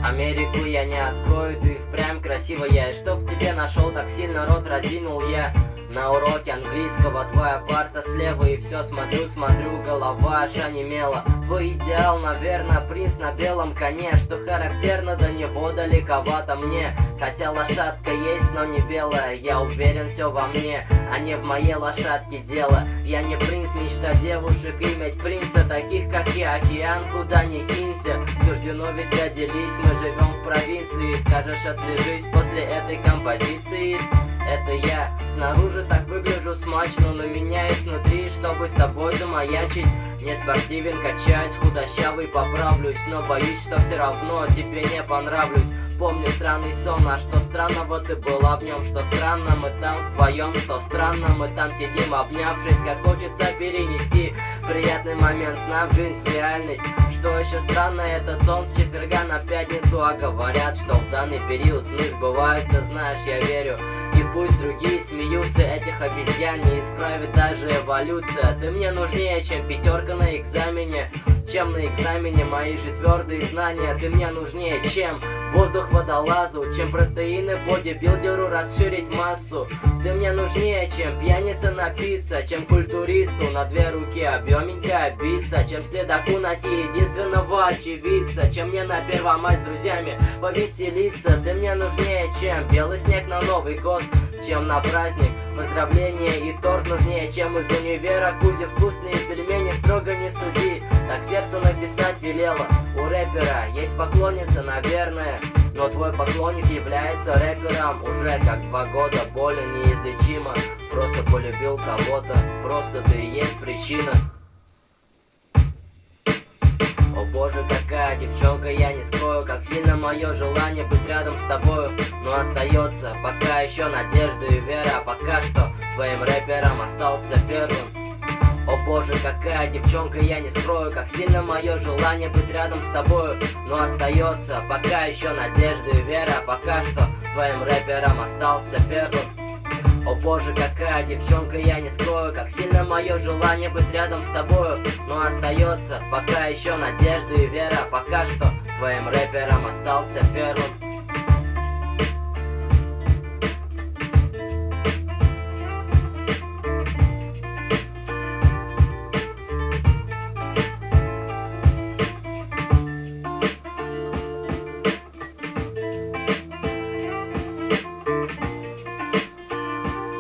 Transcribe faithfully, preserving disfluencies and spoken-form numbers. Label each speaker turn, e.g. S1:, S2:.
S1: Америку я не открою, ты впрямь красивая. И что в тебе нашел, так сильно рот разинул я. На уроке английского твоя парта слева, и все смотрю, смотрю, голова аж онемела. Твой идеал, наверное, принц на белом коне, что характерно, до него далековато мне. Хотя лошадка есть, но не белая, я уверен, все во мне, а не в моей лошадке дело. Я не принц, мечта девушек, иметь принца таких, как я. Океан, куда ни кинься, суждено ведь родились, мы живем в провинции. Скажешь, отлежись после этой композиции. Это я, снаружи так выгляжу смачно, но меняюсь внутри, чтобы с тобой замаячить. Не спортивен, качаюсь, худощавый поправлюсь, но боюсь, что все равно тебе не понравлюсь. Помню странный сон, а что странного ты была в нем, что странно мы там вдвоем, что странно мы там сидим обнявшись, как хочется перенести приятный момент сна в жизнь, в реальность. Что еще странно, этот сон с четверга на пятницу, а говорят, что в данный период сны сбываются, знаешь, я верю. И пусть другие смеются, этих обезьян не исправит даже эволюция. Ты мне нужнее, чем пятерка на экзамене, чем на экзамене мои же твердые знания. Ты мне нужнее, чем воздух водолазу, чем протеины бодибилдеру расширить массу. Ты мне нужнее, чем пьяница напиться, чем культуристу на две руки объеменько биться, чем следаку найти единственного очевидца, чем мне на Первомай с друзьями повеселиться. Ты мне нужнее, чем белый снег на Новый год, чем на праздник поздравления и торт. Нужнее, чем из универа Кузе вкусные пельмени, строго не суди. Так сердцу написать велела. У рэпера есть поклонница, наверное, но твой поклонник является рэпером уже как два года. Болен неизлечимо, просто полюбил кого-то, просто ты и есть причина. О боже, какая девчонка, я не скрою, как сильно мое желание быть рядом с тобою. Но остается пока еще надежда и вера, а пока что твоим рэпером остался первым. О боже, какая девчонка, я не скрою, как сильно мое желание быть рядом с тобою. Но остается пока еще надежда и вера, а пока что твоим рэпером остался первым. О боже, какая девчонка, я не скрою, как сильно мое желание быть рядом с тобою. Но остается пока еще надежда и вера, а пока что твоим рэпером остался первым.